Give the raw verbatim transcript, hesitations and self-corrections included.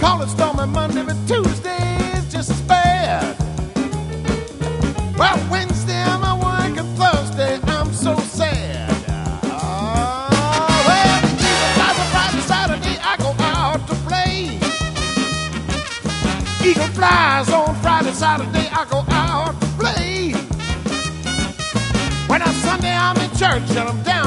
Call it stormy Monday, but Tuesday is just as bad. Well, Wednesday I'm at work and Thursday I'm so sad. Uh, well, even Friday, Friday, Saturday I go out to play. Eagle flies on Friday, Saturday I go out to play. When on Sunday I'm in church and I'm down